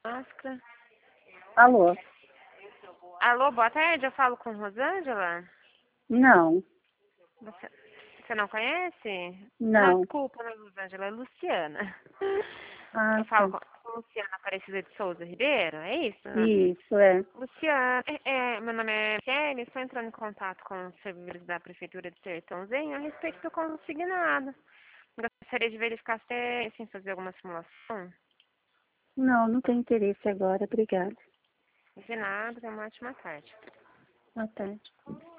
Máscara. Alô? Alô, boa tarde, eu falo com Rosângela? Não, Você não conhece? Não, não. desculpa, não é Rosângela, é Luciana. Ah, Eu falo tá. com Luciana Aparecida de Souza Ribeiro, é isso? Isso, é. Luciana, meu nome é Kelly, estou entrando em contato com os servidores da Prefeitura de Sertãozinho a respeito do consignado. Gostaria de verificar se é sem fazer alguma simulação. Não, não tem interesse agora, obrigada. De nada, tenha uma ótima tarde. Boa tarde.